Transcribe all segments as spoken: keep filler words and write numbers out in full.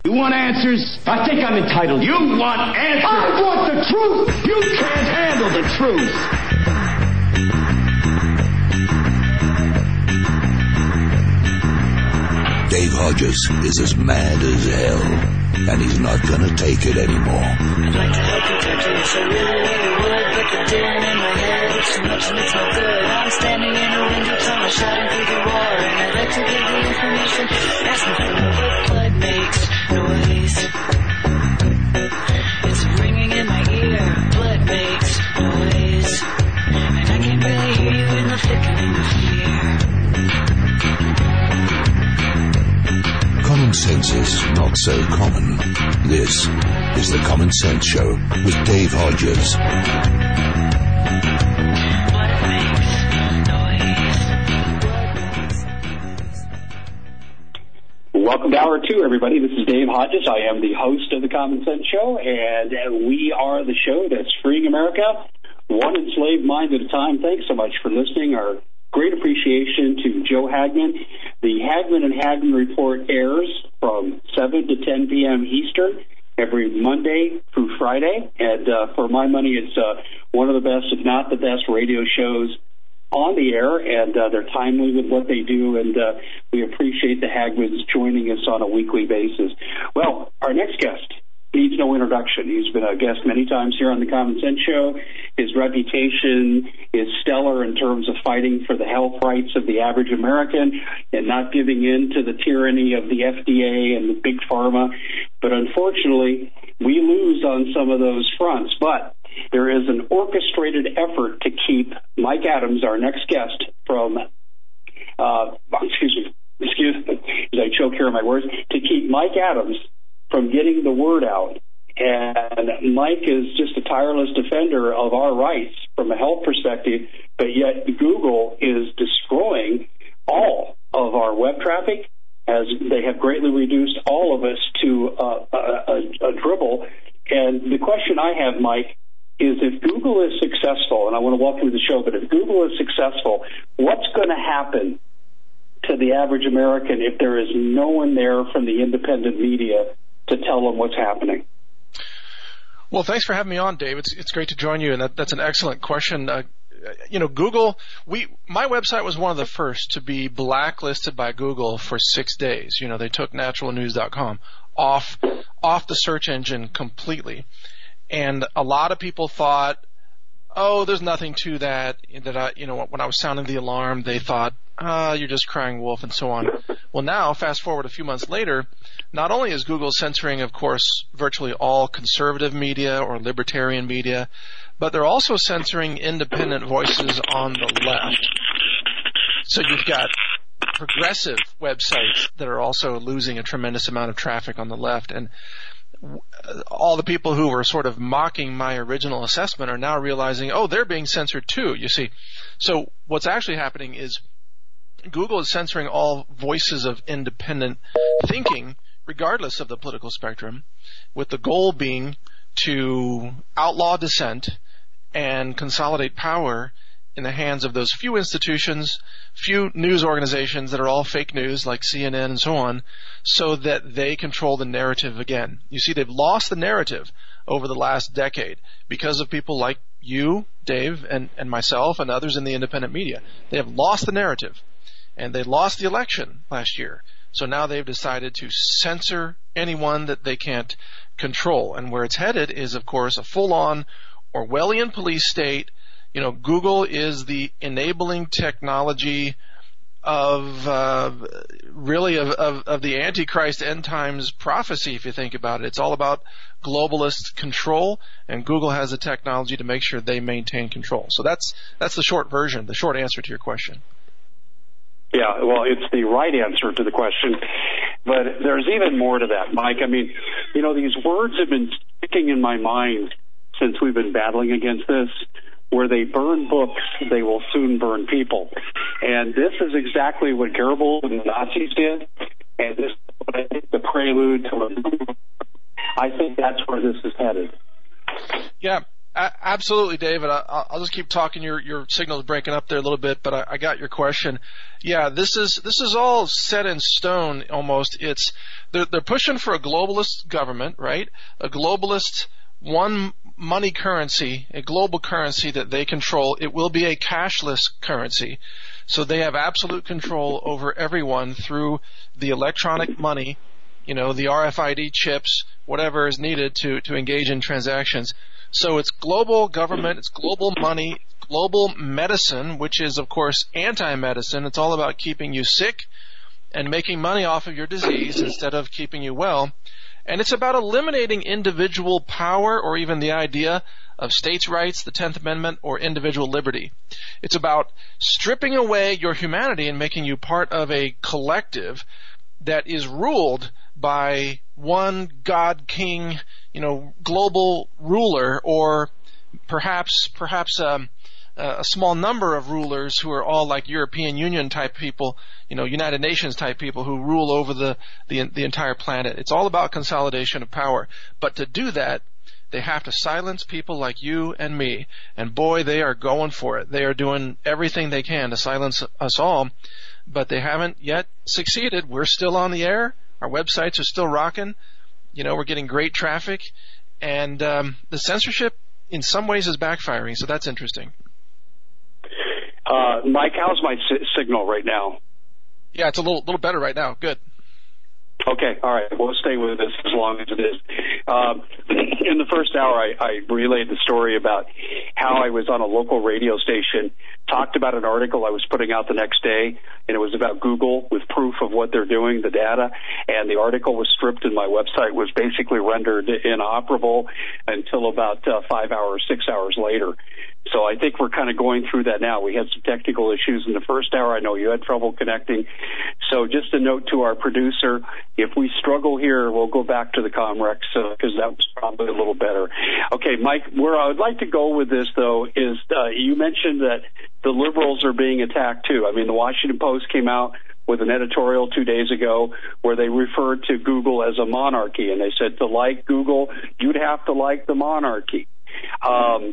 You want answers? I think I'm entitled. You want answers? I want the truth! You can't handle the truth! Dave Hodges is as mad as hell, and he's not gonna take it anymore. I'd like to help you touch it, so really, really would, but the din in my head, it's too much and it's no good. I'm standing in a window tunnel, shouting through the roar, and I'd like to give the information, asking for what blood makes noise. It's ringing in my ear, blood makes noise, and I can't really hear you in the thickening of fear. Common sense is not so common. This is the Common Sense Show with Dave Hodges. Welcome to Hour two, everybody. This is Dave Hodges. I am the host of the Common Sense Show, and we are the show that's freeing America one enslaved mind at a time. Thanks so much for listening. Our great appreciation to Joe Hagman. The Hagman and Hagman Report airs from seven to ten p.m. Eastern every Monday through Friday. And uh, for my money, it's uh, one of the best, if not the best, radio shows on the air. And uh, they're timely with what they do. And uh, we appreciate the Hagmans joining us on a weekly basis. Well, our next guest needs no introduction. He's been a guest many times here on the Common Sense Show. His reputation is stellar in terms of fighting for the health rights of the average American and not giving in to the tyranny of the F D A and the big pharma. But unfortunately, we lose on some of those fronts. But there is an orchestrated effort to keep Mike Adams, our next guest, from, uh, excuse me, excuse me, as I choke here on my words, to keep Mike Adams from getting the word out. And Mike is just a tireless defender of our rights from a health perspective, but yet Google is destroying all of our web traffic, as they have greatly reduced all of us to uh, a, a, a dribble. And the question I have, Mike, is if Google is successful, and I want to welcome you to the show, but if Google is successful, what's going to happen to the average American if there is no one there from the independent media to tell them what's happening? Well, thanks for having me on, Dave. It's it's great to join you, and that, that's an excellent question. Uh, you know, Google, we my website was one of the first to be blacklisted by Google for six days. You know, they took natural news dot com off off the search engine completely, and a lot of people thought, oh, there's nothing to that. That I, you know, when I was sounding the alarm, they thought, ah, you're just crying wolf, and so on. Well, now, fast forward a few months later, not only is Google censoring, of course, virtually all conservative media or libertarian media, but they're also censoring independent voices on the left. So you've got progressive websites that are also losing a tremendous amount of traffic on the left. And all the people who were sort of mocking my original assessment are now realizing, oh, they're being censored too, you see. So what's actually happening is Google is censoring all voices of independent thinking, regardless of the political spectrum, with the goal being to outlaw dissent and consolidate power in the hands of those few institutions, few news organizations that are all fake news, like C N N and so on, so that they control the narrative again. You see, they've lost the narrative over the last decade because of people like you, Dave, and, and myself and others in the independent media. They have lost the narrative, and they lost the election last year. So now they've decided to censor anyone that they can't control. And where it's headed is, of course, a full-on Orwellian police state. You know, Google is the enabling technology of uh, really of, of, of the Antichrist end times prophecy, if you think about it. It's all about globalist control, and Google has the technology to make sure they maintain control. So that's that's the short version, the short answer to your question. Yeah, well, it's the right answer to the question, but there's even more to that, Mike. I mean, you know, these words have been sticking in my mind since we've been battling against this. Where they burn books, they will soon burn people. And this is exactly what Goebbels and the Nazis did, and this is what I think the prelude to a I think that's where this is headed. Yeah, A- absolutely, David. I- I'll just keep talking. Your your signal's breaking up there a little bit, but I, I got your question. Yeah, this is this is all set in stone almost. It's they're they're pushing for a globalist government, right? A globalist one money currency, a global currency that they control. It will be a cashless currency. So they have absolute control over everyone through the electronic money, you know, the R F I D chips, whatever is needed to, to engage in transactions. So it's global government, it's global money, global medicine, which is, of course, anti-medicine. It's all about keeping you sick and making money off of your disease instead of keeping you well. And it's about eliminating individual power or even the idea of states' rights, the tenth Amendment, or individual liberty. It's about stripping away your humanity and making you part of a collective that is ruled by one God King, you know, global ruler, or perhaps perhaps um, a small number of rulers who are all like European Union type people, you know, United Nations type people who rule over the, the the entire planet. It's all about consolidation of power. But to do that, they have to silence people like you and me. And boy, they are going for it. They are doing everything they can to silence us all, but they haven't yet succeeded. We're still on the air. Our websites are still rocking. You know, we're getting great traffic. And um, the censorship in some ways is backfiring, so that's interesting. Uh, Mike, how's my si- signal right now? Yeah, it's a little little better right now. Good. Okay, all right. We'll stay with this as long as it is. Um, in the first hour, I, I relayed the story about how I was on a local radio station, talked about an article I was putting out the next day, and it was about Google with proof of what they're doing, the data, and the article was stripped and my website was basically rendered inoperable until about uh, five hours, six hours later. So I think we're kind of going through that now. We had some technical issues in the first hour. I know you had trouble connecting. So just a note to our producer, if we struggle here, we'll go back to the Comrex because uh, that was probably a little better. Okay, Mike, where I would like to go with this, though, is uh, you mentioned that the liberals are being attacked, too. I mean, the Washington Post came out with an editorial two days ago where they referred to Google as a monarchy, and they said to like Google, you'd have to like the monarchy. Um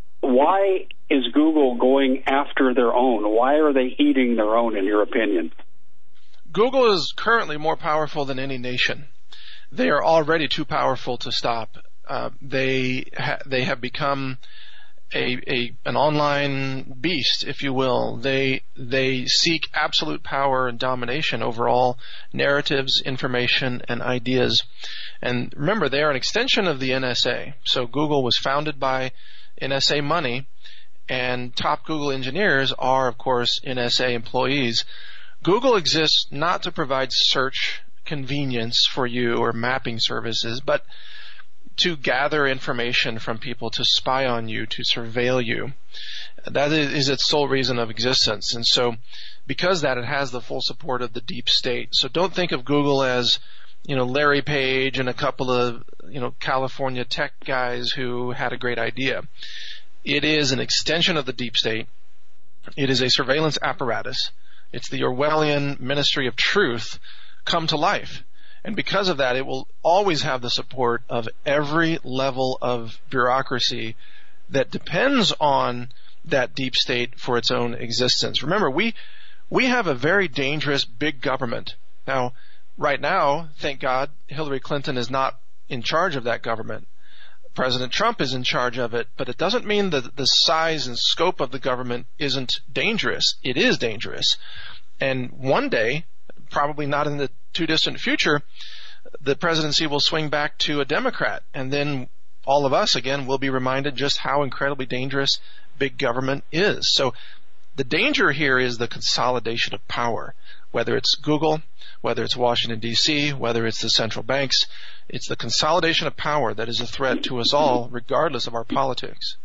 Why is Google going after their own? Why are they eating their own, in your opinion? Google is currently more powerful than any nation. They are already too powerful to stop. Uh, they ha- they have become a, a an online beast, if you will. They they seek absolute power and domination over all narratives, information, and ideas. And remember, they are an extension of the N S A. So Google was founded by N S A money, and top Google engineers are, of course, N S A employees. Google exists not to provide search convenience for you or mapping services, but to gather information from people, to spy on you, to surveil you. That is its sole reason of existence. And so because that, it has the full support of the deep state. So don't think of Google as, you know, Larry Page and a couple of, you know, California tech guys who had a great idea. It is an extension of the deep state. It is a surveillance apparatus. It's the Orwellian Ministry of Truth come to life. And because of that, it will always have the support of every level of bureaucracy that depends on that deep state for its own existence. Remember, we we have a very dangerous big government. Now, right now, thank God, Hillary Clinton is not in charge of that government. President Trump is in charge of it, but it doesn't mean that the size and scope of the government isn't dangerous. It is dangerous. And one day, probably not in the too distant future, the presidency will swing back to a Democrat, and then all of us, again, will be reminded just how incredibly dangerous big government is. So the danger here is the consolidation of power, whether it's Google, whether it's Washington, D C, whether it's the central banks. It's the consolidation of power that is a threat to us all, regardless of our politics.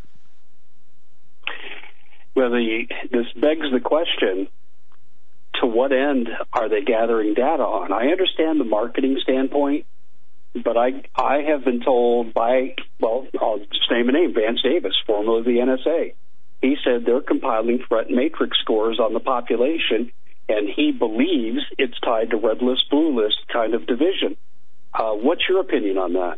Well, the, this begs the question, to what end are they gathering data on? I understand the marketing standpoint, but I I have been told by, well, I'll just name a name, Vance Davis, formerly of the N S A. He said they're compiling threat matrix scores on the population, and he believes it's tied to red list, blue list kind of division. Uh, what's your opinion on that?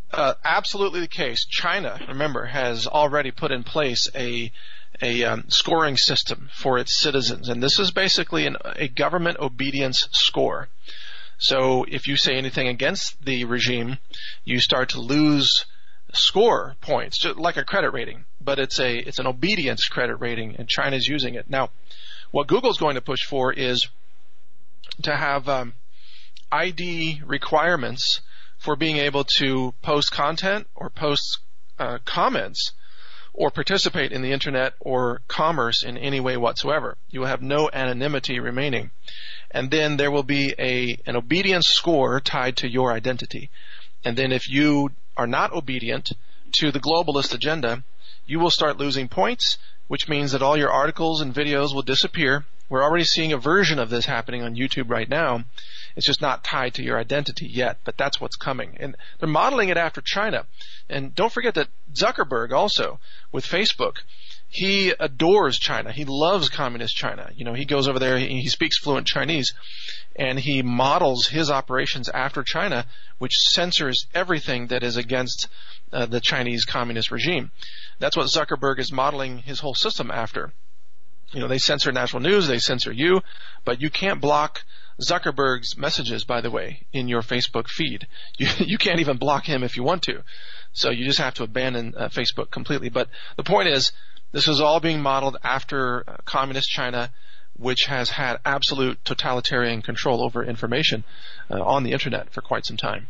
Uh, absolutely the case. China, remember, has already put in place a a um, scoring system for its citizens, and this is basically an, a government obedience score. So if you say anything against the regime, you start to lose score points, just like a credit rating. But it's a it's an obedience credit rating, and China's using it. Now, what Google's going to push for is to have um, I D requirements for being able to post content or post uh, comments or participate in the internet or commerce in any way whatsoever. You will have no anonymity remaining. And then there will be a an obedience score tied to your identity. And then if you are not obedient to the globalist agenda, you will start losing points, which means that all your articles and videos will disappear. We're already seeing a version of this happening on YouTube right now. It's just not tied to your identity yet, but that's what's coming. And they're modeling it after China. And don't forget that Zuckerberg also, with Facebook, he adores China. He loves communist China. You know, he goes over there, he, he speaks fluent Chinese, and he models his operations after China, which censors everything that is against uh, the Chinese communist regime. That's what Zuckerberg is modeling his whole system after. You know, they censor national news, they censor you, but you can't block Zuckerberg's messages, by the way, in your Facebook feed. You, you can't even block him if you want to. So you just have to abandon uh, Facebook completely. But the point is, this is all being modeled after uh, communist China, which has had absolute totalitarian control over information uh, on the internet for quite some time.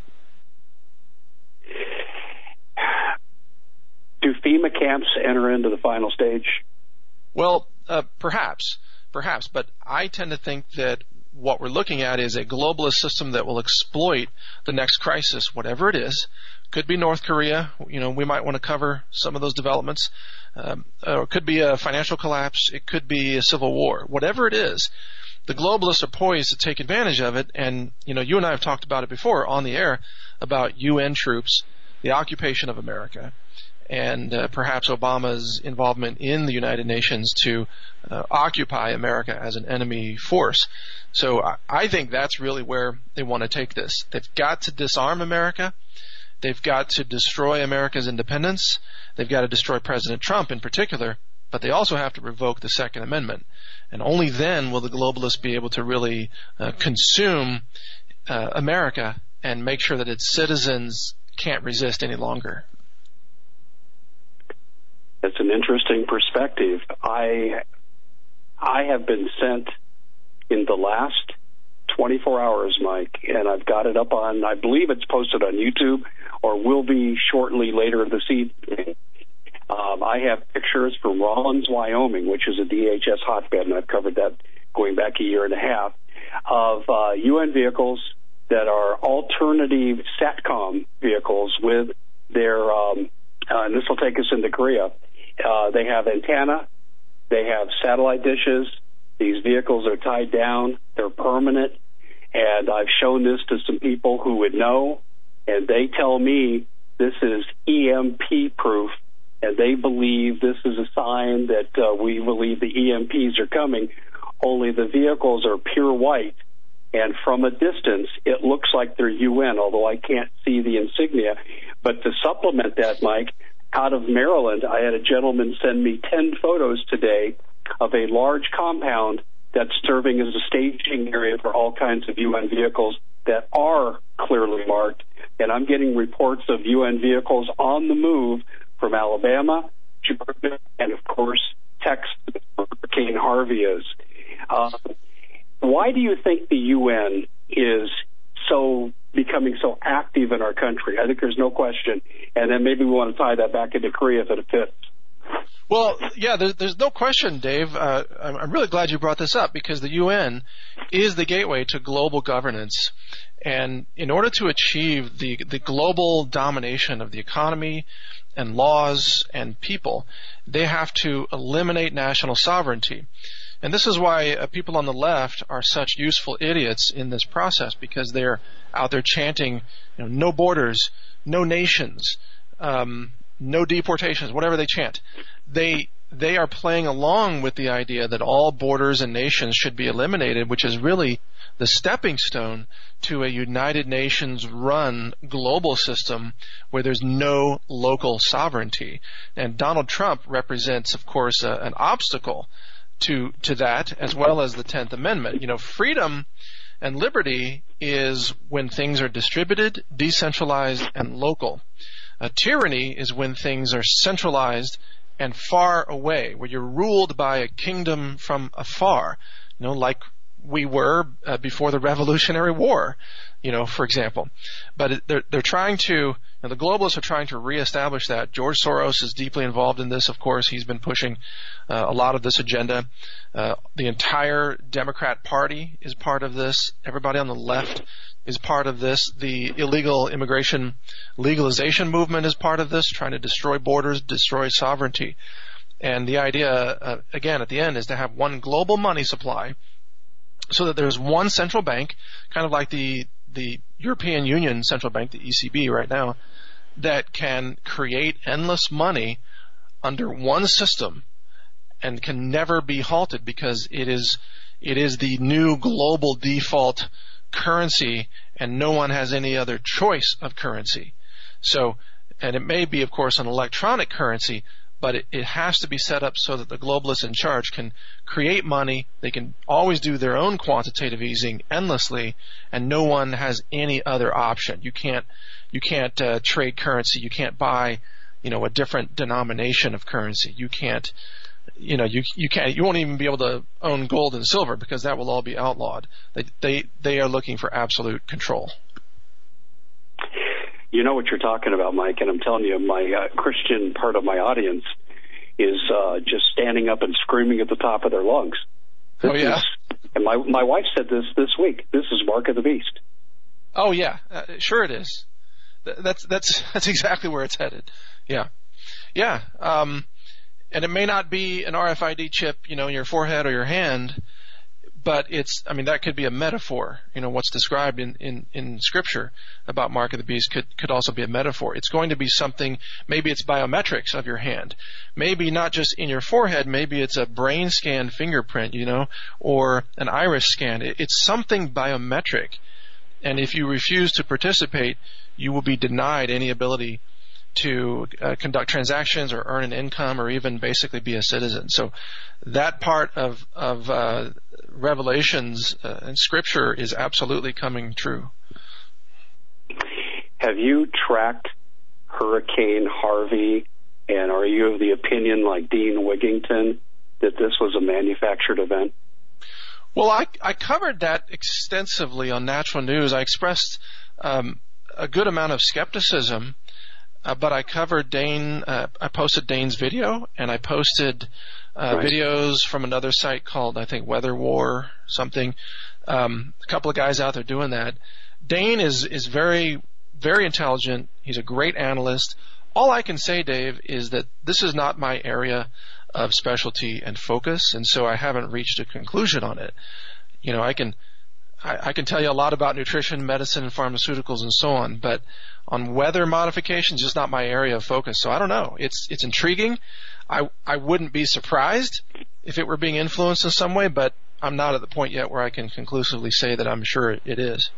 Do FEMA camps enter into the final stage? Well, uh, perhaps, perhaps. But I tend to think that what we're looking at is a globalist system that will exploit the next crisis, whatever it is. Could be North Korea. You know, we might want to cover some of those developments. Um, or it could be a financial collapse. It could be a civil war. Whatever it is, the globalists are poised to take advantage of it. And, you know, you and I have talked about it before on the air about U N troops, the occupation of America, and uh, perhaps Obama's involvement in the United Nations to uh, occupy America as an enemy force. So I, I think that's really where they want to take this. They've got to disarm America. They've got to destroy America's independence. They've got to destroy President Trump in particular, but they also have to revoke the Second Amendment. And only then will the globalists be able to really uh, consume uh, America and make sure that its citizens can't resist any longer. It's an interesting perspective. I I have been sent in the last twenty-four hours, Mike, and I've got it up on, I believe it's posted on YouTube or will be shortly later this evening. Um, I have pictures from Rawlins, Wyoming, which is a D H S hotbed, and I've covered that going back a year and a half, of uh, U N vehicles that are alternative SATCOM vehicles with their, um, uh, and this will take us into Korea. Uh, they have antenna, they have satellite dishes. These vehicles are tied down, they're permanent, and I've shown this to some people who would know, and they tell me this is E M P proof, and they believe this is a sign that uh, we believe the E M Ps are coming, only the vehicles are pure white, and from a distance, it looks like they're U N, although I can't see the insignia. But to supplement that, Mike, out of Maryland, I had a gentleman send me ten photos today of a large compound that's serving as a staging area for all kinds of U N vehicles that are clearly marked. And I'm getting reports of U N vehicles on the move from Alabama, Georgia, and, of course, Texas, where Hurricane Harvey is. Uh, why do you think the U N is so becoming so active in our country? I think there's no question. And then maybe we want to tie that back into Korea if it fits. Well, yeah, there's, there's no question, Dave. Uh, I'm, I'm really glad you brought this up because the U N is the gateway to global governance. And in order to achieve the, the global domination of the economy and laws and people, they have to eliminate national sovereignty. And this is why uh, people on the left are such useful idiots in this process, because they're out there chanting, you know, no borders, no nations, um, no deportations, whatever they chant. They they are playing along with the idea that all borders and nations should be eliminated, which is really the stepping stone to a United Nations-run global system where there's no local sovereignty. And Donald Trump represents, of course, a, an obstacle to to that, as well as the tenth Amendment. You know, freedom and liberty is when things are distributed, decentralized, and local. Uh, tyranny is when things are centralized and far away, where you're ruled by a kingdom from afar, you know, like we were uh, before the Revolutionary War, you know, for example. But it, they're, they're trying to, you know, the globalists are trying to reestablish that. George Soros is deeply involved in this, of course. He's been pushing uh, a lot of this agenda. Uh, the entire Democrat Party is part of this. Everybody on the left is part of this. The illegal immigration legalization movement is part of this, trying to destroy borders, destroy sovereignty. And the idea, uh, again, at the end, is to have one global money supply so that there's one central bank, kind of like the the European Union Central Bank, the E C B right now, that can create endless money under one system and can never be halted because it is it is the new global default currency, and no one has any other choice of currency. So, and it may be, of course, an electronic currency, but it, it has to be set up so that the globalists in charge can create money. They can always do their own quantitative easing endlessly, and no one has any other option. You can't you can't uh, trade currency. You can't buy, you know, a different denomination of currency. You can't, you know, you you can't. You won't even be able to own gold and silver because that will all be outlawed. They they they are looking for absolute control. You know what you're talking about, Mike, and I'm telling you, my uh, Christian part of my audience is uh, just standing up and screaming at the top of their lungs. This oh, yeah? Is, and my my wife said this this week. This is Mark of the Beast. Oh, yeah. Uh, sure it is. Th- that's that's that's exactly where it's headed. Yeah. Yeah. Um, and it may not be an R F I D chip, you know, in your forehead or your hand, but it's, I mean, that could be a metaphor. You know, what's described in, in, in Scripture about Mark of the Beast could, could also be a metaphor. It's going to be something, maybe it's biometrics of your hand. Maybe not just in your forehead, maybe it's a brain scan fingerprint, you know, or an iris scan. It, it's something biometric. And if you refuse to participate, you will be denied any ability to uh, conduct transactions or earn an income or even basically be a citizen. So that part of, of uh, Revelations uh, and Scripture is absolutely coming true. Have you tracked Hurricane Harvey, and are you of the opinion, like Dean Wigington, that this was a manufactured event? Well, I, I covered that extensively on Natural News. I expressed um, a good amount of skepticism, uh, but I covered Dane, uh, I posted Dane's video, and I posted uh, right. videos from another site called, I think, Weather War something. Um, a couple of guys out there doing that. Dane is, is very, very intelligent. He's a great analyst. All I can say, Dave, is that this is not my area of specialty and focus, and so I haven't reached a conclusion on it. You know, I can I, I can tell you a lot about nutrition, medicine, and pharmaceuticals and so on, but on weather modifications, just not my area of focus. So I don't know. It's it's intriguing. I I wouldn't be surprised if it were being influenced in some way, but I'm not at the point yet where I can conclusively say that I'm sure it is.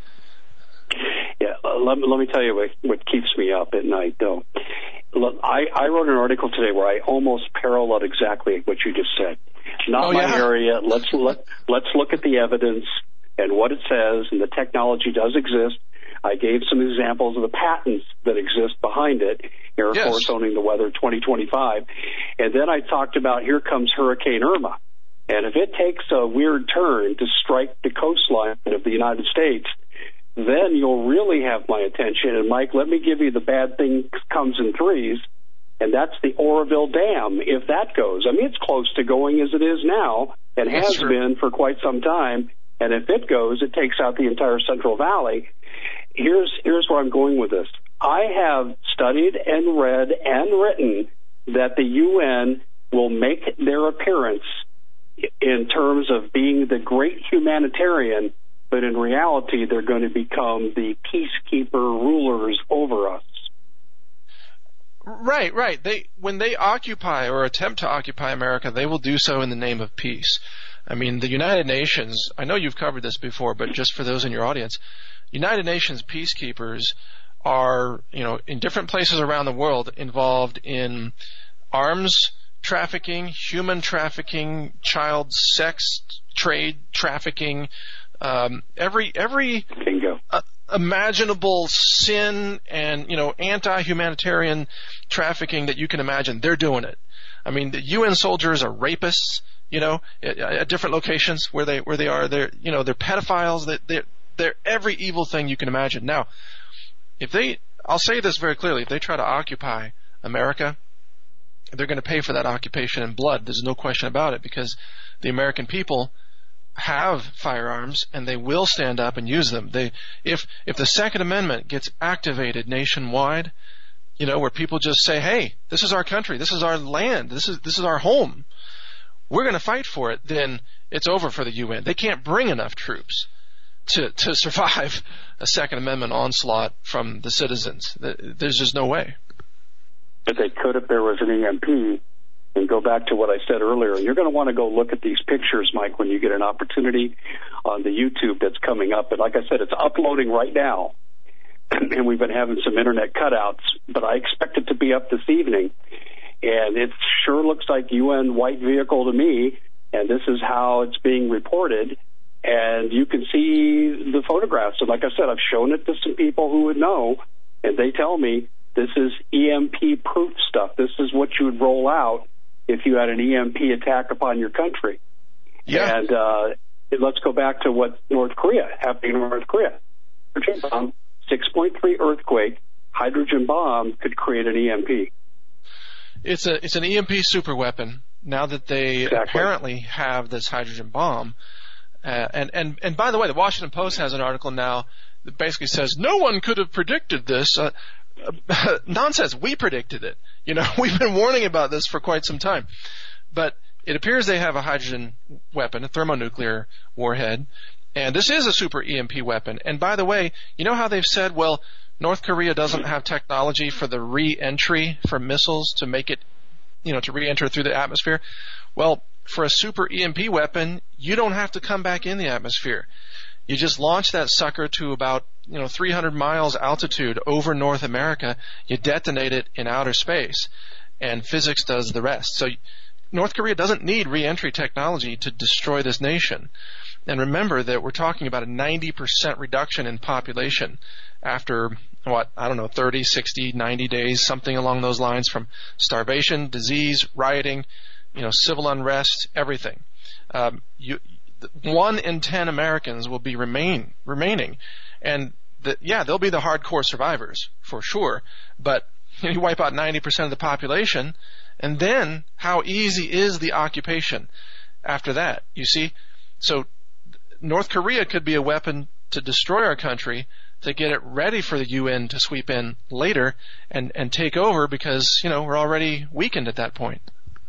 Yeah, uh, let, let me tell you what, what keeps me up at night, though. Look, I, I wrote an article today where I almost paralleled exactly what you just said. Not oh, my yeah? area. Let's let, let's look at the evidence and what it says, and the technology does exist. I gave some examples of the patents that exist behind it. Air yes. Force owning the weather twenty twenty-five. And then I talked about here comes Hurricane Irma. And if it takes a weird turn to strike the coastline of the United States, then you'll really have my attention. And, Mike, let me give you the bad thing comes in threes, and that's the Oroville Dam, if that goes. I mean, it's close to going as it is now and has been for quite some time. And if it goes, it takes out the entire Central Valley. Here's, here's where I'm going with this. I have studied and read and written that the U N will make their appearance in terms of being the great humanitarian, but in reality, they're going to become the peacekeeper rulers over us. Right, right. They when they occupy or attempt to occupy America, they will do so in the name of peace. I mean, the United Nations, I know you've covered this before, but just for those in your audience, United Nations peacekeepers are, you know, in different places around the world involved in arms trafficking, human trafficking, child sex trade trafficking, um, every every uh, imaginable sin and, you know, anti-humanitarian trafficking that you can imagine. They're doing it. I mean, the U N soldiers are rapists, you know, at, at different locations where they where they are. They're, you know, they're pedophiles. They they're, they're every evil thing you can imagine. Now, if they, I'll say this very clearly, if they try to occupy America, they're going to pay for that occupation in blood. There's no question about it, because the American people have firearms and they will stand up and use them. They, if if the Second Amendment gets activated nationwide, you know, where people just say, "Hey, this is our country, this is our land, this is this is our home, we're going to fight for it," then it's over for the U N. They can't bring enough troops to to survive a Second Amendment onslaught from the citizens. There's just no way. But they could if there was an E M P. And go back to what I said earlier. You're going to want to go look at these pictures, Mike, when you get an opportunity on the YouTube that's coming up. And like I said, it's uploading right now. And we've been having some internet cutouts, but I expect it to be up this evening. And it sure looks like U N white vehicle to me. And this is how it's being reported. And you can see the photographs. And like I said, I've shown it to some people who would know. And they tell me this is E M P-proof stuff. This is what you would roll out if you had an E M P attack upon your country. Yeah. And uh, let's go back to what North Korea, happening in North Korea. Hydrogen bomb, six point three earthquake, hydrogen bomb could create an E M P. It's a it's an E M P superweapon now that they exactly. apparently have this hydrogen bomb. Uh, and, and, and by the way, the Washington Post has an article now that basically says no one could have predicted this. Uh, uh, nonsense. We predicted it. You know, we've been warning about this for quite some time. But it appears they have a hydrogen weapon, a thermonuclear warhead, and this is a super E M P weapon. And by the way, you know how they've said, well, North Korea doesn't have technology for the re-entry for missiles to make it, you know, to re-enter through the atmosphere? Well, for a super E M P weapon, you don't have to come back in the atmosphere. You just launch that sucker to about, you know, three hundred miles altitude over North America. You detonate it in outer space, and physics does the rest. So North Korea doesn't need re-entry technology to destroy this nation. And remember that we're talking about a ninety percent reduction in population after, what, I don't know, thirty, sixty, ninety days, something along those lines, from starvation, disease, rioting, you know, civil unrest, everything. Um, you, one in ten Americans will be remain remaining, and the, yeah, they'll be the hardcore survivors for sure. But you know, you wipe out ninety percent of the population, and then how easy is the occupation after that? You see, so North Korea could be a weapon to destroy our country, to get it ready for the U N to sweep in later and and take over, because you know we're already weakened at that point.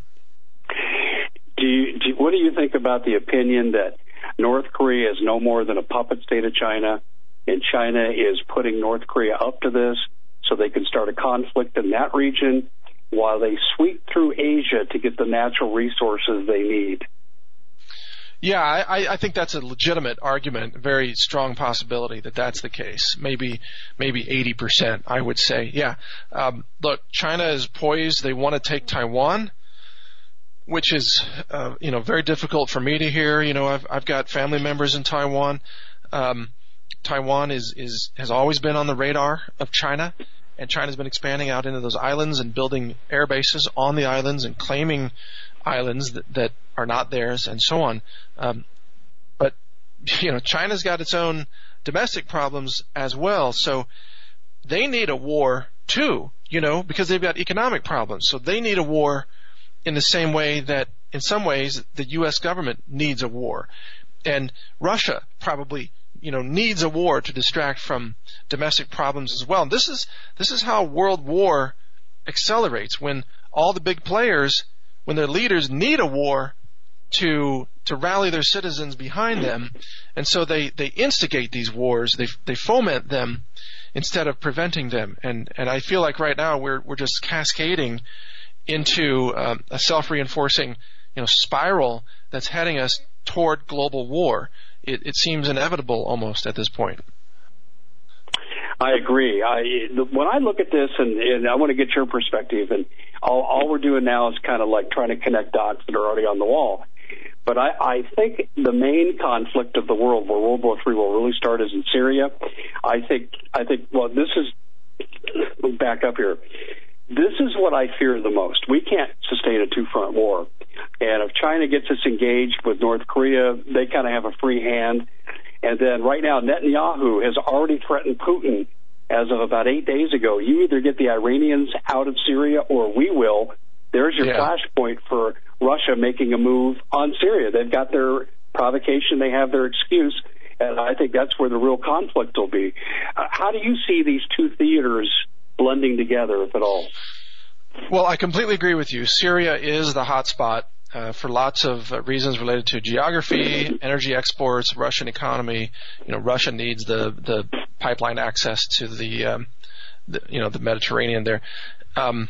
Do you, do you, what do you think about the opinion that North Korea is no more than a puppet state of China, and China is putting North Korea up to this so they can start a conflict in that region while they sweep through Asia to get the natural resources they need? Yeah, I, I think that's a legitimate argument, a very strong possibility that that's the case. Maybe, maybe eighty percent, I would say. Yeah. Um, look, China is poised. They want to take Taiwan, which is, uh, you know, very difficult for me to hear. You know, I've, I've got family members in Taiwan. Um, Taiwan is, is, has always been on the radar of China, and China's been expanding out into those islands and building air bases on the islands and claiming islands that, that are not theirs and so on. Um, but, you know, China's got its own domestic problems as well, so they need a war too, you know, because they've got economic problems. So they need a war in the same way that, in some ways, the U S government needs a war. And Russia probably, you know, needs a war to distract from domestic problems as well. And this is, this is how world war accelerates, when all the big players, when their leaders need a war to to rally their citizens behind them, and so they, they instigate these wars. They they foment them instead of preventing them. And and I feel like right now we're we're just cascading into um, a self-reinforcing, you know, spiral that's heading us toward global war. It, it seems inevitable almost at this point. I agree. I, when I look at this, and, and I want to get your perspective, and all, all we're doing now is kind of like trying to connect dots that are already on the wall. But I, I think the main conflict of the world, where World War Three will really start, is in Syria. I think, I think. Well, this is back up here. This is what I fear the most. We can't sustain a two-front war, and if China gets us engaged with North Korea, they kind of have a free hand. And then right now, Netanyahu has already threatened Putin as of about eight days ago. You either get the Iranians out of Syria or we will. There's your yeah. flashpoint for Russia making a move on Syria. They've got their provocation. They have their excuse. And I think that's where the real conflict will be. Uh, how do you see these two theaters blending together, if at all? Well, I completely agree with you. Syria is the hot spot. Uh, for lots of uh, reasons related to geography, energy exports, Russian economy. You know, Russia needs the, the pipeline access to the, um, the, you know, the Mediterranean there. Um,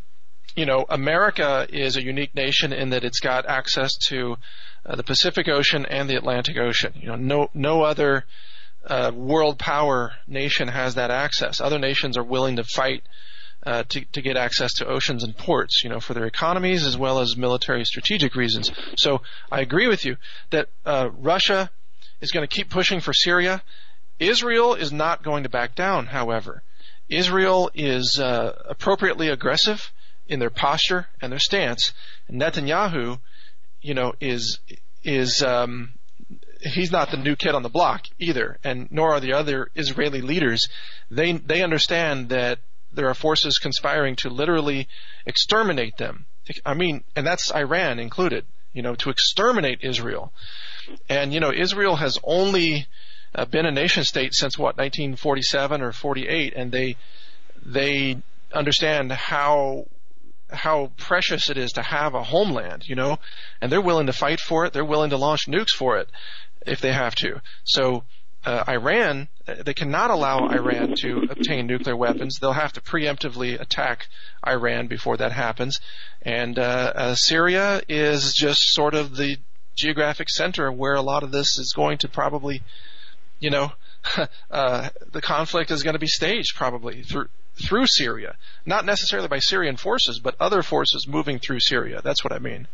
you know, America is a unique nation in that it's got access to uh, the Pacific Ocean and the Atlantic Ocean. You know, no, no other uh, world power nation has that access. Other nations are willing to fight Uh, to, to get access to oceans and ports, you know, for their economies as well as military strategic reasons. So I agree with you that uh, Russia is going to keep pushing for Syria. Israel is not going to back down, however. Israel is uh, appropriately aggressive in their posture and their stance. And Netanyahu, you know, is is um, he's not the new kid on the block either, and nor are the other Israeli leaders. They they understand that there are forces conspiring to literally exterminate them. I mean, and that's Iran included, you know, to exterminate Israel. And, you know, Israel has only uh, been a nation state since, what, nineteen forty-seven or forty-eight, and they they understand how how precious it is to have a homeland, you know, and they're willing to fight for it. They're willing to launch nukes for it if they have to. So Uh, Iran, they cannot allow Iran to obtain nuclear weapons. They'll have to preemptively attack Iran before that happens. And uh, uh, Syria is just sort of the geographic center where a lot of this is going to probably, you know, uh, the conflict is going to be staged probably through through Syria. Not necessarily by Syrian forces, but other forces moving through Syria. That's what I mean.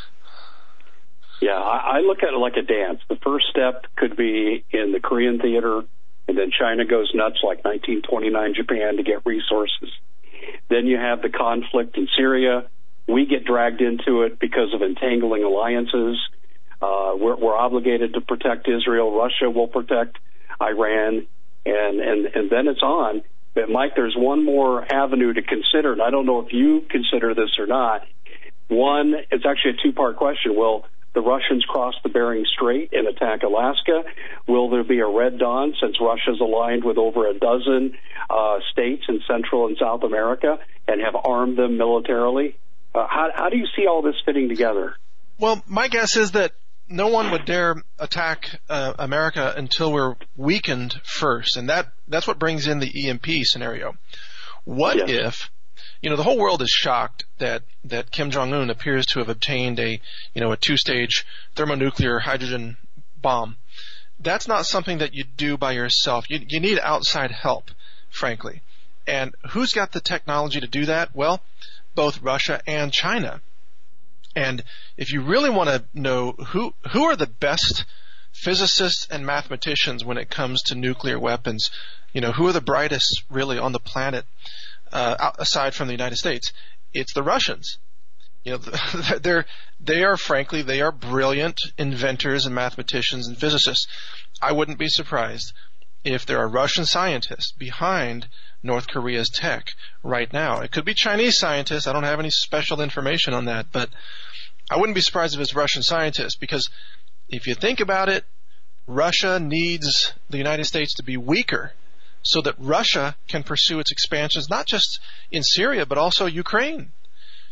Yeah, I look at it like a dance. The first step could be in the Korean theater, and then China goes nuts like nineteen twenty-nine Japan to get resources. Then you have the conflict in Syria. We get dragged into it because of entangling alliances. Uh, we're, we're obligated to protect Israel. Russia will protect Iran, and, and, and then it's on. But, Mike, there's one more avenue to consider, and I don't know if you consider this or not. One, it's actually a two-part question. Will the Russians cross the Bering Strait and attack Alaska? Will there be a Red Dawn, since Russia's aligned with over a dozen uh, states in Central and South America and have armed them militarily? Uh, how, how do you see all this fitting together? Well, my guess is that no one would dare attack uh, America until we're weakened first, and that that's what brings in the E M P scenario. What yes. if... You know, the whole world is shocked that, that Kim Jong-un appears to have obtained a, you know, a two-stage thermonuclear hydrogen bomb. That's not something that you do by yourself. You, you need outside help, frankly. And who's got the technology to do that? Well, both Russia and China. And if you really want to know who, who are the best physicists and mathematicians when it comes to nuclear weapons, you know, who are the brightest really on the planet, Uh, aside from the United States, it's the Russians. You know, they're they are frankly they are brilliant inventors and mathematicians and physicists. I wouldn't be surprised if there are Russian scientists behind North Korea's tech right now. It could be Chinese scientists. I don't have any special information on that, but I wouldn't be surprised if it's Russian scientists, because if you think about it, Russia needs the United States to be weaker so that Russia can pursue its expansions, not just in Syria, but also Ukraine.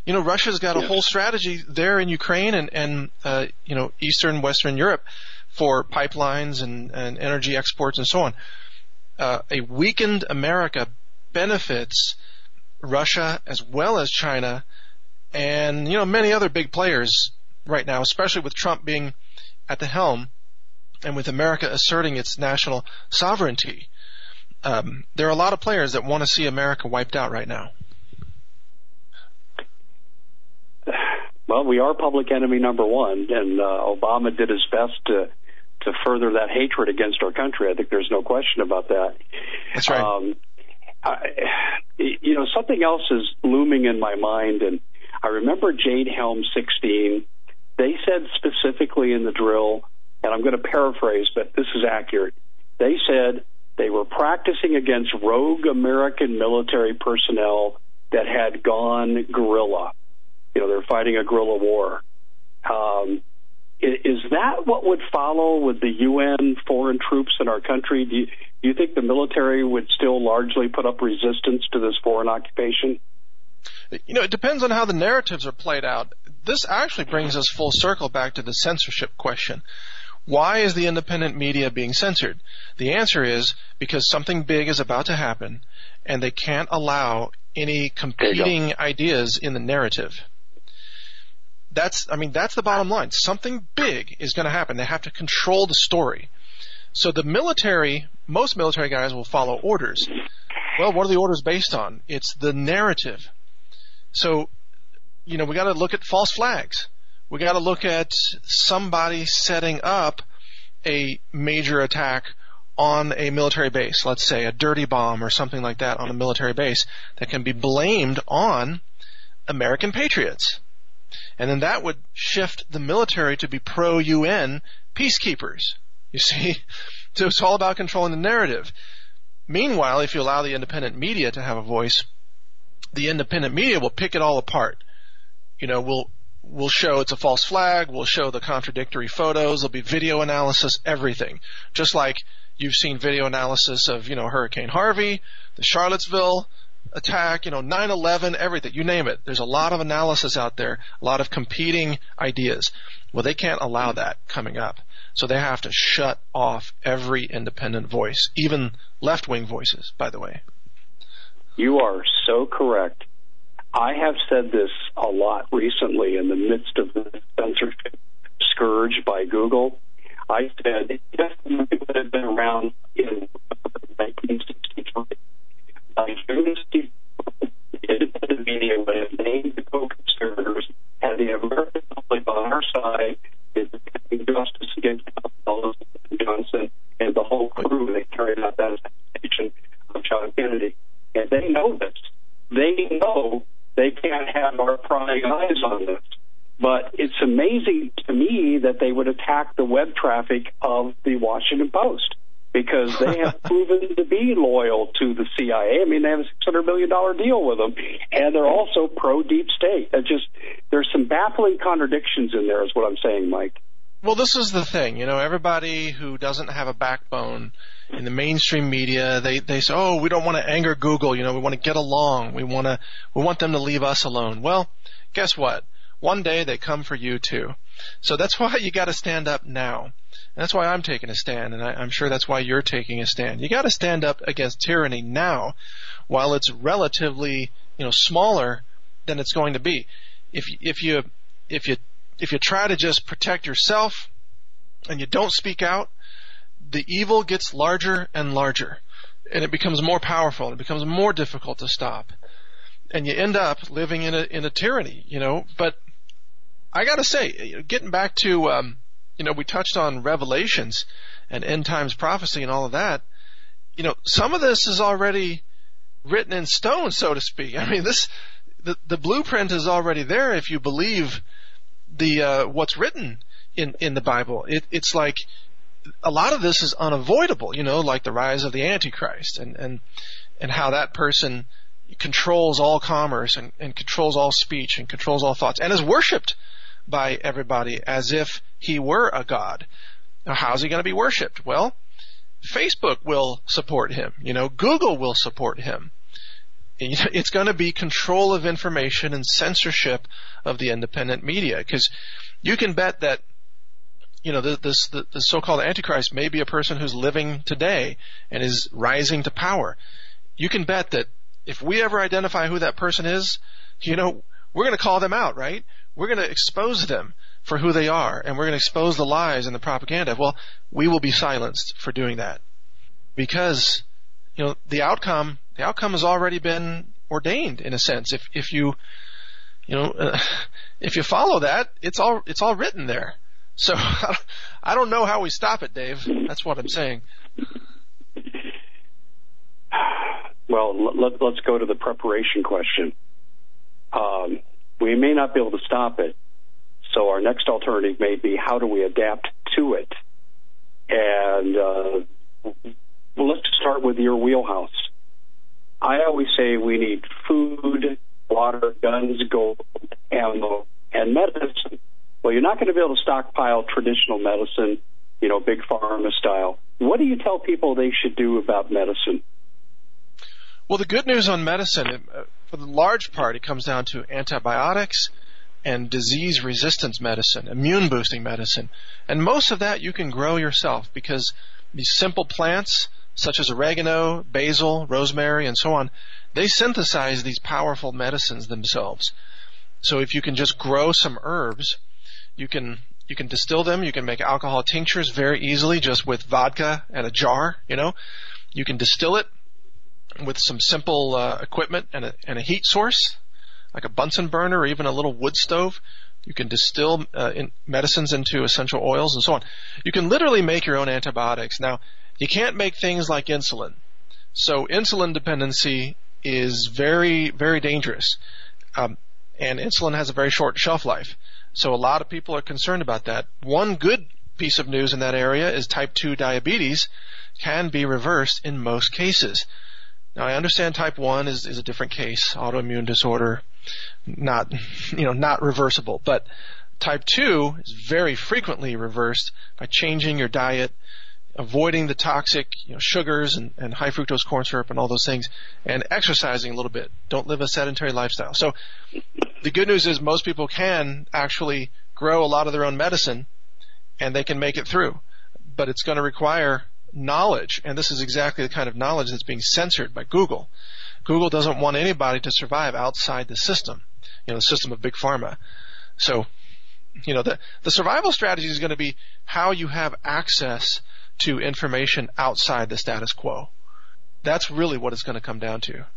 You know, Russia's got a yes. whole strategy there in Ukraine and, and uh, you know, Eastern, Western Europe for pipelines and, and energy exports and so on. Uh, a weakened America benefits Russia as well as China and, you know, many other big players right now, especially with Trump being at the helm and with America asserting its national sovereignty. Um, there are a lot of players that want to see America wiped out right now. Well, we are public enemy number one, and uh, Obama did his best to to further that hatred against our country. I think there's no question about that. That's right. Um, I, you know, something else is looming in my mind, and I remember Jade Helm sixteen. They said specifically in the drill, and I'm going to paraphrase, but this is accurate. They said they were practicing against rogue American military personnel that had gone guerrilla. You know, they're fighting a guerrilla war. Um, is that what would follow with the U N foreign troops in our country? Do you, do you think the military would still largely put up resistance to this foreign occupation? You know, it depends on how the narratives are played out. This actually brings us full circle back to the censorship question. Why is the independent media being censored? The answer is because something big is about to happen, and they can't allow any competing ideas in the narrative. That's, I mean, that's the bottom line. Something big is going to happen. They have to control the story. So the military, most military guys will follow orders. Well, what are the orders based on? It's the narrative. So, you know, we got to look at false flags. We got to look at somebody setting up a major attack on a military base, let's say a dirty bomb or something like that on a military base that can be blamed on American patriots. And then that would shift the military to be pro-U N peacekeepers, you see. So it's all about controlling the narrative. Meanwhile, if you allow the independent media to have a voice, the independent media will pick it all apart. You know, we'll we'll show it's a false flag, we'll show the contradictory photos, there'll be video analysis, everything. Just like you've seen video analysis of, you know, Hurricane Harvey, the Charlottesville attack, you know, nine eleven, everything, you name it. There's a lot of analysis out there, a lot of competing ideas. Well, they can't allow that coming up. So they have to shut off every independent voice, even left-wing voices, by the way. You are so correct. I have said this a lot recently in the midst of the censorship scourge by Google. I said, if you would have been around in nineteen sixty-three, by June sixty-four, the independent media would have named the co-conspirators, and the American public on our side is defending justice against Dulles and Johnson and the whole crew that carried out that assassination of John Kennedy. And they know this. They know they can't have our prying eyes on this. But it's amazing to me that they would attack the web traffic of the Washington Post, because they have proven to be loyal to the C I A. I mean, they have a six hundred million dollars deal with them, and they're also pro-deep state. It's just, there's some baffling contradictions in there is what I'm saying, Mike. Well, this is the thing. You know, everybody who doesn't have a backbone in the mainstream media, they, they say, oh, we don't want to anger Google. You know, we want to get along. We want to, we want them to leave us alone. Well, guess what? One day they come for you too. So that's why you got to stand up now. And that's why I'm taking a stand, and I, I'm sure that's why you're taking a stand. You got to stand up against tyranny now, while it's relatively, you know, smaller than it's going to be. If if you if you if you try to just protect yourself and you don't speak out, the evil gets larger and larger, and it becomes more powerful, and it becomes more difficult to stop, and you end up living in a in a tyranny, you know. But I got to say, getting back to, um, you know, we touched on Revelations and end times prophecy and all of that. You know, some of this is already written in stone, so to speak. I mean, this the the blueprint is already there if you believe the uh, what's written in in the Bible. It, it's like a lot of this is unavoidable. You know, like the rise of the Antichrist and and and how that person controls all commerce and, and controls all speech and controls all thoughts and is worshipped by everybody as if he were a god. Now, how's he going to be worshipped? Well, Facebook will support him. You know, Google will support him. it's going to be control of information and censorship of the independent media, because you can bet that, you know, this, this, the so-called Antichrist may be a person who's living today and is rising to power. You can bet that if we ever identify who that person is, you know, we're going to call them out, right? We're going to expose them for who they are, and we're going to expose the lies and the propaganda. Well, we will be silenced for doing that, because, you know, the outcome, the outcome has already been ordained in a sense. If, if you, you know, uh, if you follow that, it's all, it's all written there. So I don't know how we stop it, Dave. That's what I'm saying. Well, let, let's go to the preparation question. Um, we may not be able to stop it, so our next alternative may be, how do we adapt to it? And uh, well, let's start with your wheelhouse. I always say we need food, water, guns, gold, ammo, and medicine. Well, you're not going to be able to stockpile traditional medicine, you know, big pharma style. What do you tell people they should do about medicine? Well, the good news on medicine, for the large part, it comes down to antibiotics and disease resistance medicine, immune boosting medicine. And most of that you can grow yourself, because these simple plants, such as oregano, basil, rosemary, and so on, they synthesize these powerful medicines themselves. So if you can just grow some herbs, you can you can distill them. You can make alcohol tinctures very easily, just with vodka and a jar. You know, you can distill it with some simple uh, equipment and a, and a heat source, like a Bunsen burner or even a little wood stove. You can distill uh, in medicines into essential oils and so on. You can literally make your own antibiotics. Now, you can't make things like insulin. So insulin dependency is very, very dangerous. Um, and insulin has a very short shelf life. So a lot of people are concerned about that. One good piece of news in that area is type two diabetes can be reversed in most cases. Now, I understand type one is, is a different case, autoimmune disorder, not, you know, not reversible. But type two is very frequently reversed by changing your diet, avoiding the toxic, you know, sugars and, and high fructose corn syrup and all those things, and exercising a little bit. Don't live a sedentary lifestyle. So the good news is most people can actually grow a lot of their own medicine, and they can make it through. But it's going to require knowledge, and this is exactly the kind of knowledge that's being censored by Google. Google doesn't want anybody to survive outside the system, you know, the system of big pharma. So, you know, the, the survival strategy is going to be how you have access to information outside the status quo. That's really what it's going to come down to.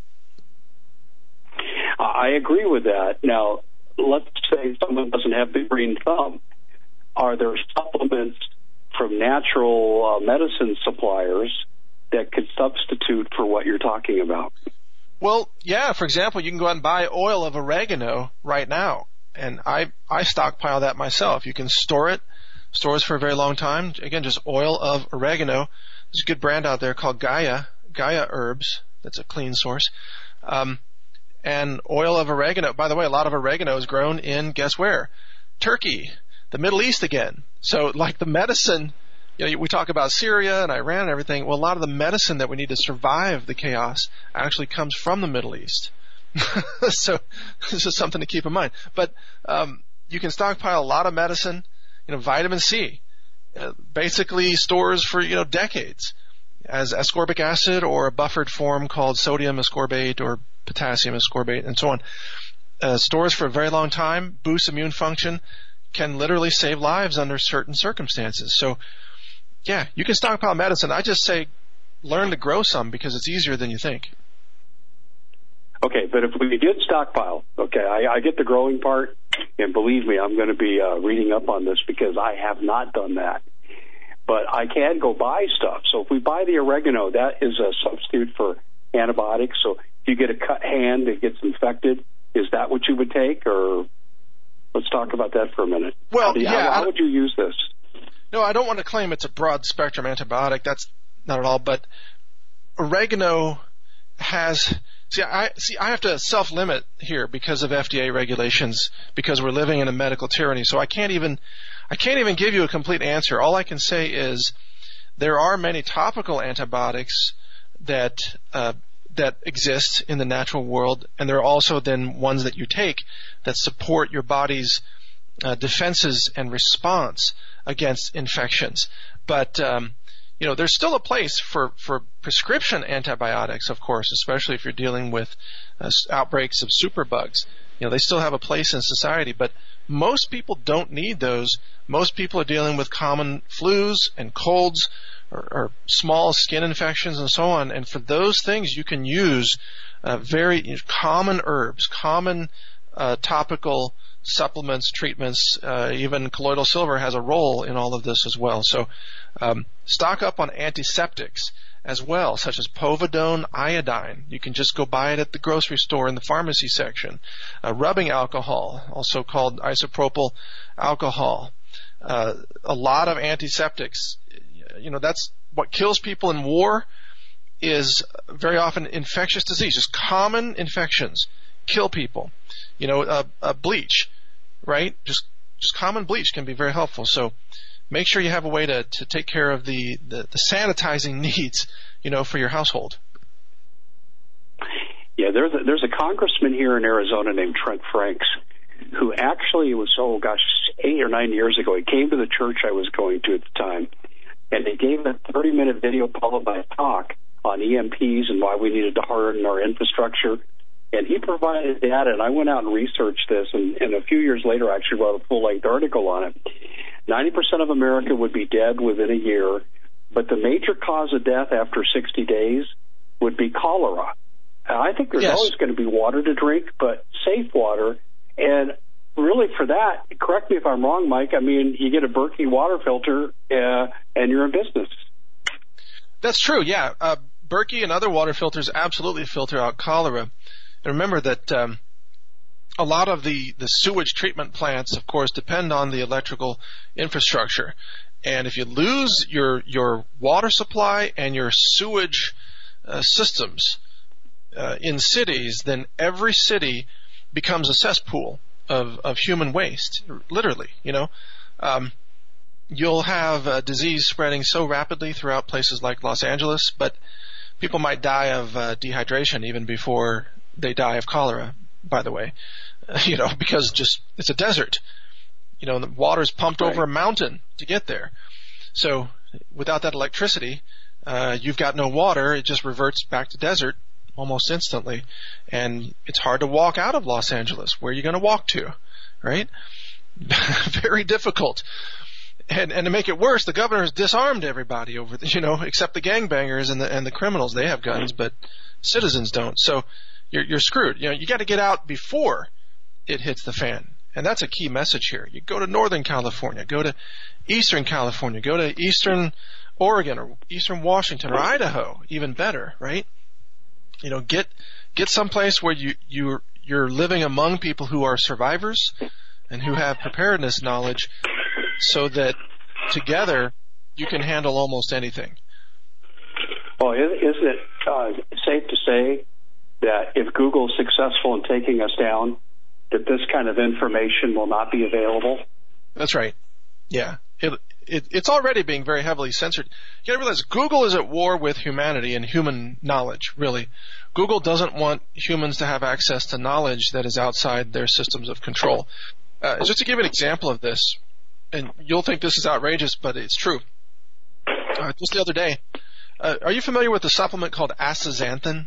I agree with that. Now, let's say someone doesn't have the green thumb. Are there supplements from natural uh, medicine suppliers that could substitute for what you're talking about? Well, yeah. For example, you can go out and buy oil of oregano right now, and I I stockpile that myself. You can store it, stores for a very long time. Again, just oil of oregano. There's a good brand out there called Gaia Gaia Herbs. That's a clean source. Um, and oil of oregano. By the way, a lot of oregano is grown in, guess where? Turkey, the Middle East again. So, like the medicine, you know, we talk about Syria and Iran and everything. Well, a lot of the medicine that we need to survive the chaos actually comes from the Middle East. So, this is something to keep in mind. But um, you can stockpile a lot of medicine. You know, vitamin C, uh, basically stores for, you know, decades as ascorbic acid or a buffered form called sodium ascorbate or potassium ascorbate and so on. Uh, stores for a very long time, boosts immune function, can literally save lives under certain circumstances. So, yeah, you can stockpile medicine. I just say learn to grow some, because it's easier than you think. Okay, but if we did stockpile, okay, I, I get the growing part, and believe me, I'm going to be uh, reading up on this because I have not done that. But I can go buy stuff. So if we buy the oregano, that is a substitute for antibiotics. So if you get a cut hand that gets infected, is that what you would take? Or let's talk about that for a minute. Well, how, do you, yeah, how, how would you use this? No, I don't want to claim it's a broad-spectrum antibiotic. That's not at all. But oregano has see, I see. I have to self-limit here because of F D A regulations, because we're living in a medical tyranny. So I can't even, I can't even give you a complete answer. All I can say is there are many topical antibiotics that uh, that exist in the natural world, and there are also then ones that you take that support your body's uh, defenses and response against infections. But um, you know, there's still a place for, for prescription antibiotics, of course, especially if you're dealing with uh, outbreaks of superbugs. You know, they still have a place in society, but most people don't need those. Most people are dealing with common flus and colds or, or small skin infections and so on. And for those things, you can use uh, very you know, common herbs, common uh, topical supplements, treatments. Uh, even colloidal silver has a role in all of this as well. So um, stock up on antiseptics as well, such as povidone iodine. You can just go buy it at the grocery store in the pharmacy section. Uh, rubbing alcohol, also called isopropyl alcohol. Uh, a lot of antiseptics. You know, that's what kills people in war is very often infectious disease. Just common infections kill people. You know, uh, uh, bleach, right? Just just common bleach can be very helpful. So make sure you have a way to, to take care of the, the, the sanitizing needs, you know, for your household. Yeah, there's a, there's a congressman here in Arizona named Trent Franks who actually was, oh gosh, eight or nine years ago, he came to the church I was going to at the time, and they gave a thirty-minute video followed by a talk on E M Ps and why we needed to harden our infrastructure. And he provided data, and I went out and researched this, and, and a few years later I actually wrote a full-length article on it. ninety percent of America would be dead within a year, but the major cause of death after sixty days would be cholera. I think there's yes. always going to be water to drink, but safe water. And really for that, correct me if I'm wrong, Mike, I mean, you get a Berkey water filter uh, and you're in business. That's true, yeah. Uh, Berkey and other water filters absolutely filter out cholera. And remember that um, a lot of the, the sewage treatment plants, of course, depend on the electrical infrastructure. And if you lose your your water supply and your sewage uh, systems uh, in cities, then every city becomes a cesspool of, of human waste, literally, you know. Um, you'll have uh, disease spreading so rapidly throughout places like Los Angeles, but people might die of uh, dehydration even before they die of cholera, by the way, uh, you know, because just it's a desert. You know, the water's pumped right. over a mountain to get there. So without that electricity, uh, you've got no water. It just reverts back to desert almost instantly. And it's hard to walk out of Los Angeles. Where are you going to walk to, right? Very difficult. And, and to make it worse, the governor has disarmed everybody over, the, you know, except the gangbangers and the and the criminals. They have guns, but citizens don't. So you're you're screwed. You know, you got to get out before it hits the fan. And that's a key message here. You go to Northern California, go to Eastern California, go to Eastern Oregon or Eastern Washington or Idaho, even better, right? You know, get get someplace where you you're you're living among people who are survivors and who have preparedness knowledge, so that together you can handle almost anything. Well, isn't it uh, safe to say that if Google's successful in taking us down, that this kind of information will not be available? That's right. Yeah. It, it, it's already being very heavily censored. You gotta realize Google is at war with humanity and human knowledge, really. Google doesn't want humans to have access to knowledge that is outside their systems of control. Uh, just to give an example of this, and you'll think this is outrageous, but it's true. Uh, just the other day, uh, are you familiar with the supplement called astaxanthin?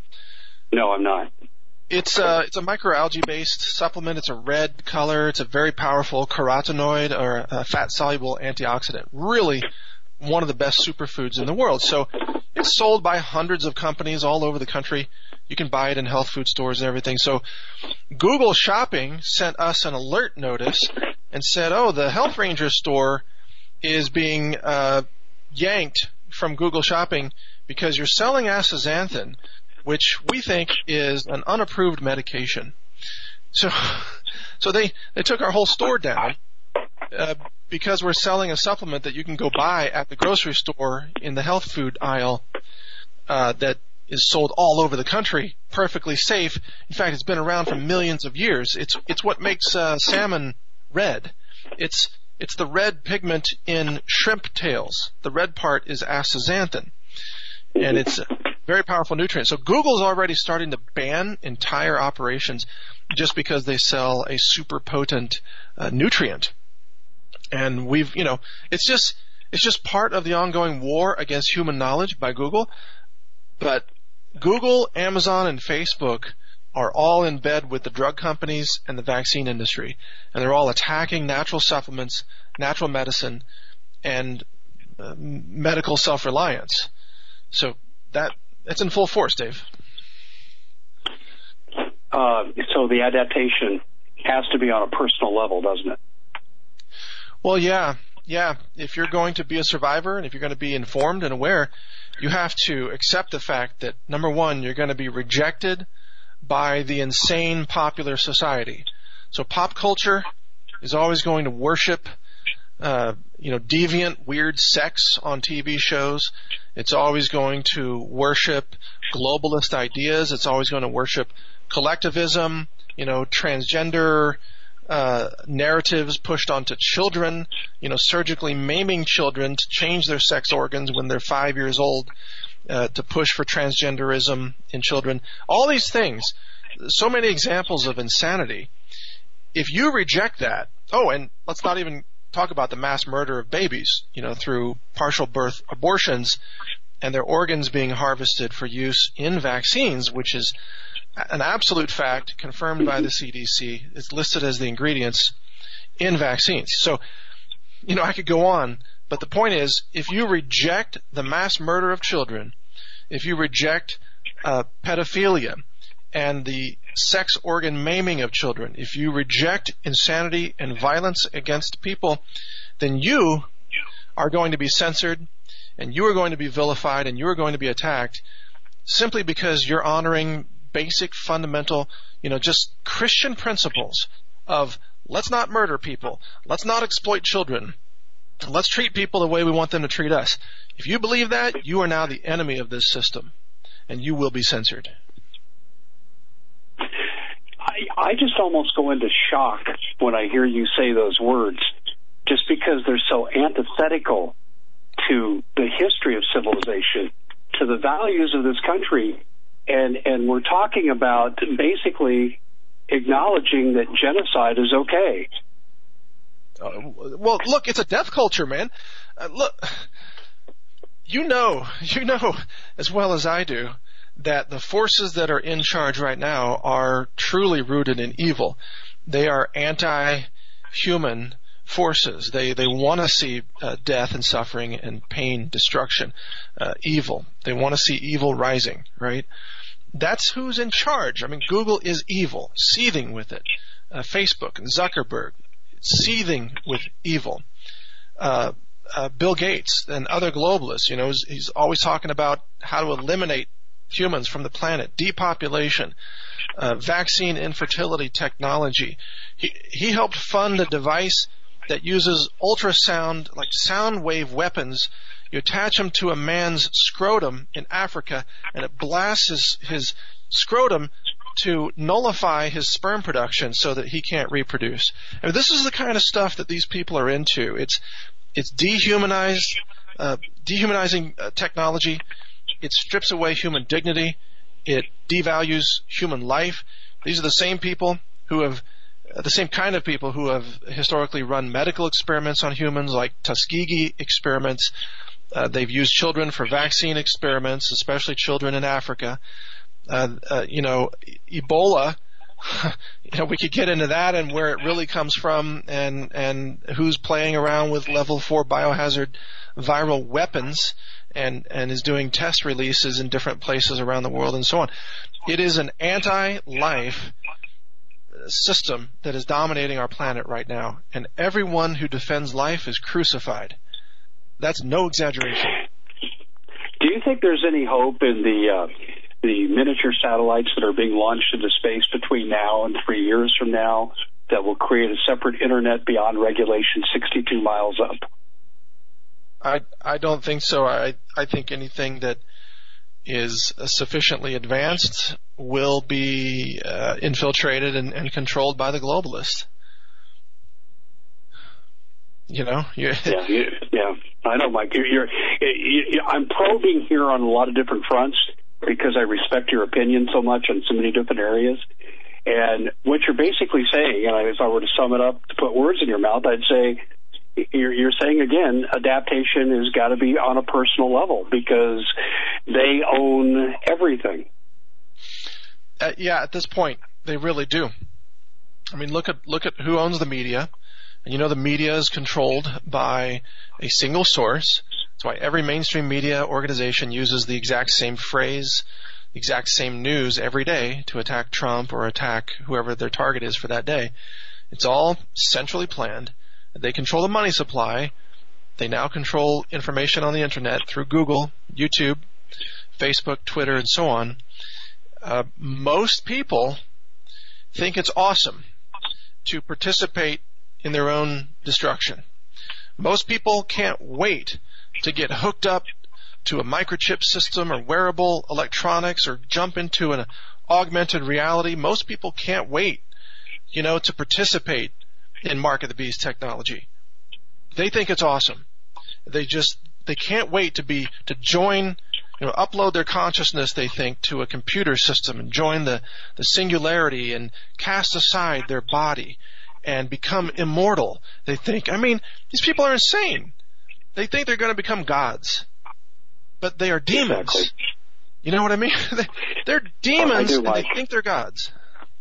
No, I'm not. It's a, it's a microalgae-based supplement. It's a red color. It's a very powerful carotenoid or a fat-soluble antioxidant. Really one of the best superfoods in the world. So it's sold by hundreds of companies all over the country. You can buy it in health food stores and everything. So Google Shopping sent us an alert notice and said, oh, the Health Ranger store is being uh, yanked from Google Shopping because you're selling astaxanthin, which we think is an unapproved medication. So so they, they took our whole store down uh, because we're selling a supplement that you can go buy at the grocery store in the health food aisle uh, that is sold all over the country, perfectly safe. In fact, it's been around for millions of years. It's it's what makes uh, salmon red. It's it's the red pigment in shrimp tails. The red part is astaxanthin. And it's very powerful nutrient. So Google's already starting to ban entire operations just because they sell a super potent uh, nutrient. And we've, you know, it's just it's just part of the ongoing war against human knowledge by Google. But Google, Amazon, and Facebook are all in bed with the drug companies and the vaccine industry, and they're all attacking natural supplements, natural medicine, and uh, medical self-reliance. So that that's in full force, Dave. Uh, so the adaptation has to be on a personal level, doesn't it? Well, yeah, yeah. If you're going to be a survivor and if you're going to be informed and aware, you have to accept the fact that, number one, you're going to be rejected by the insane popular society. So pop culture is always going to worship, uh, you know, deviant, weird sex on T V shows. It's always going to worship globalist ideas. It's always going to worship collectivism, you know, transgender uh, narratives pushed onto children, you know, surgically maiming children to change their sex organs when they're five years old, uh, to push for transgenderism in children. All these things, so many examples of insanity. If you reject that, oh, and let's not even talk about the mass murder of babies, you know, through partial birth abortions and their organs being harvested for use in vaccines, which is an absolute fact confirmed by the C D C. It's listed as the ingredients in vaccines. So, you know, I could go on, but the point is, if you reject the mass murder of children, if you reject uh, pedophilia and the sex organ maiming of children, if you reject insanity and violence against people, then you are going to be censored, and you are going to be vilified, and you are going to be attacked simply because you're honoring basic, fundamental, you know, just Christian principles of let's not murder people, let's not exploit children, let's treat people the way we want them to treat us. If you believe that, you are now the enemy of this system, and you will be censored. I, I just almost go into shock when I hear you say those words, just because they're so antithetical to the history of civilization, to the values of this country. And and we're talking about basically acknowledging that genocide is okay. Uh, well, look, it's a death culture, man. Uh, look, you know, you know as well as I do that the forces that are in charge right now are truly rooted in evil. They are anti-human forces. They they want to see uh, death and suffering and pain, destruction, uh, evil. They want to see evil rising, right? That's who's in charge. I mean, Google is evil, seething with it. Uh, Facebook and Zuckerberg, seething with evil. Uh, uh, Bill Gates and other globalists, you know, he's, he's always talking about how to eliminate humans from the planet, depopulation, uh, vaccine infertility technology. He he helped fund a device that uses ultrasound, like sound wave weapons. You attach them to a man's scrotum in Africa, and it blasts his, his scrotum to nullify his sperm production so that he can't reproduce. I mean, this is the kind of stuff that these people are into. It's it's dehumanized, uh, dehumanizing uh, technology. It strips away human dignity. It devalues human life. These are the same people who have the same kind of people who have historically run medical experiments on humans, like Tuskegee experiments. Uh, they've used children for vaccine experiments, especially children in Africa. Uh, uh, you know, Ebola, you know, we could get into that and where it really comes from, and, and who's playing around with level four biohazard viral weapons and, and is doing test releases in different places around the world and so on. It is an anti-life system that is dominating our planet right now, and everyone who defends life is crucified. That's no exaggeration. Do you think there's any hope in the uh, the miniature satellites that are being launched into space between now and three years from now that will create a separate internet beyond regulation sixty-two miles up? I I don't think so. I I think anything that is sufficiently advanced will be uh, infiltrated and, and controlled by the globalists. You know, yeah, yeah, yeah. I know, Mike. You're, you're, you're, I'm probing here on a lot of different fronts, because I respect your opinion so much on so many different areas. And what you're basically saying, and if I were to sum it up to put words in your mouth, I'd say you're, you're saying, again, adaptation has got to be on a personal level because they own everything. Uh, yeah, at this point, they really do. I mean, look at look at who owns the media. And you know the media is controlled by a single source. That's why every mainstream media organization uses the exact same phrase, the exact same news every day to attack Trump or attack whoever their target is for that day. It's all centrally planned. They control the money supply. They now control information on the internet through Google, YouTube, Facebook, Twitter, and so on. Uh, most people think it's awesome to participate in their own destruction. Most people can't wait to get hooked up to a microchip system or wearable electronics or jump into an augmented reality. Most people can't wait, you know, to participate in Mark of the Beast technology. They think it's awesome. They just, they can't wait to be, to join, you know, upload their consciousness, they think, to a computer system and join the, the singularity and cast aside their body and become immortal. They think, I mean, these people are insane. They think they're going to become gods, but they are demons. Exactly. You know what I mean? They're demons, oh, and like. they think they're gods.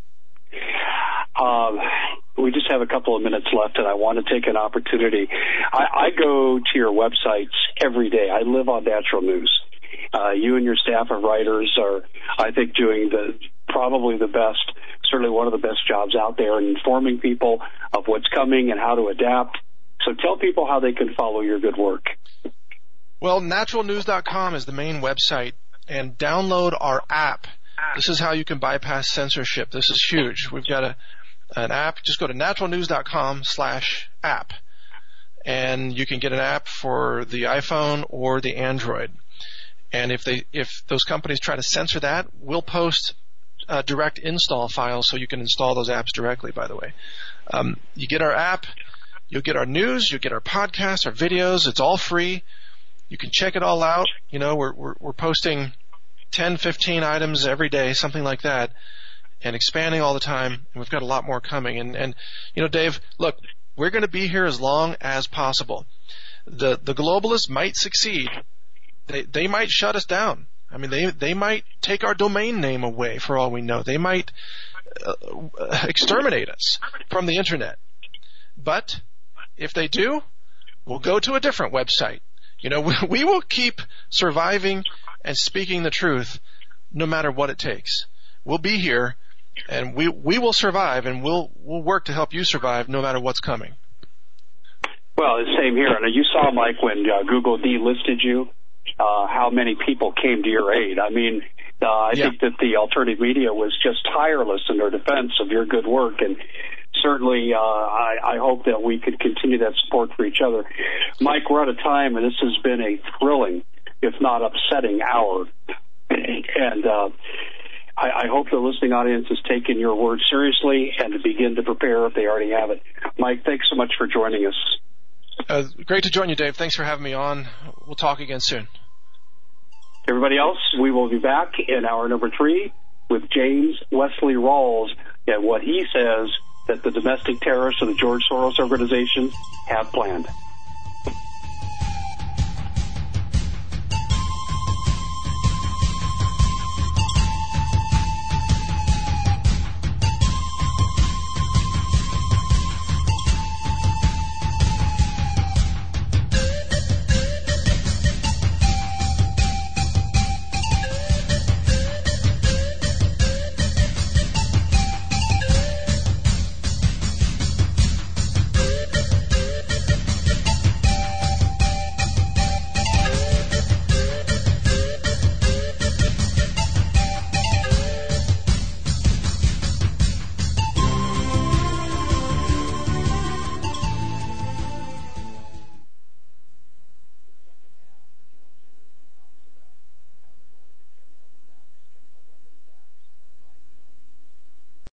Um, we just have a couple of minutes left, and I want to take an opportunity. I, I go to your websites every day. I live on Natural News. Uh, you and your staff of writers are, I think, doing the probably the best, certainly one of the best jobs out there in informing people of what's coming and how to adapt. So tell people how they can follow your good work. Well, natural news dot com is the main website, and download our app. This is how you can bypass censorship. This is huge. We've got a an app. Just go to natural news dot com slash app, and you can get an app for the iPhone or the Android. And if they if those companies try to censor that, we'll post uh, direct install files so you can install those apps directly, by the way. Um, you get our app, you'll get our news, you'll get our podcasts, our videos. It's all free. You can check it all out. You know, we're we're, we're posting ten, fifteen items every day, something like that, and expanding all the time. And we've got a lot more coming. And, and you know, Dave, look, we're going to be here as long as possible. The the globalists might succeed. They they might shut us down. I mean, they they might take our domain name away for all we know. They might uh, exterminate us from the internet. But if they do, we'll go to a different website. You know, we, we will keep surviving and speaking the truth no matter what it takes. We'll be here, and we we will survive, and we'll we'll work to help you survive no matter what's coming. Well, the same here. And you saw, Mike, when uh, Google delisted you, uh, how many people came to your aid. I mean, uh, I yeah. think that the alternative media was just tireless in their defense of your good work, and certainly uh, I, I hope that we could continue that support for each other. Mike, we're out of time, and this has been a thrilling, if not upsetting, hour. And uh, I, I hope the listening audience has taken your words seriously and to begin to prepare if they already have it. Mike, thanks so much for joining us. Uh, great to join you, Dave. Thanks for having me on. We'll talk again soon. Everybody else, we will be back in hour number three with James Wesley Rawls and what he says that the domestic terrorists of the George Soros organization have planned.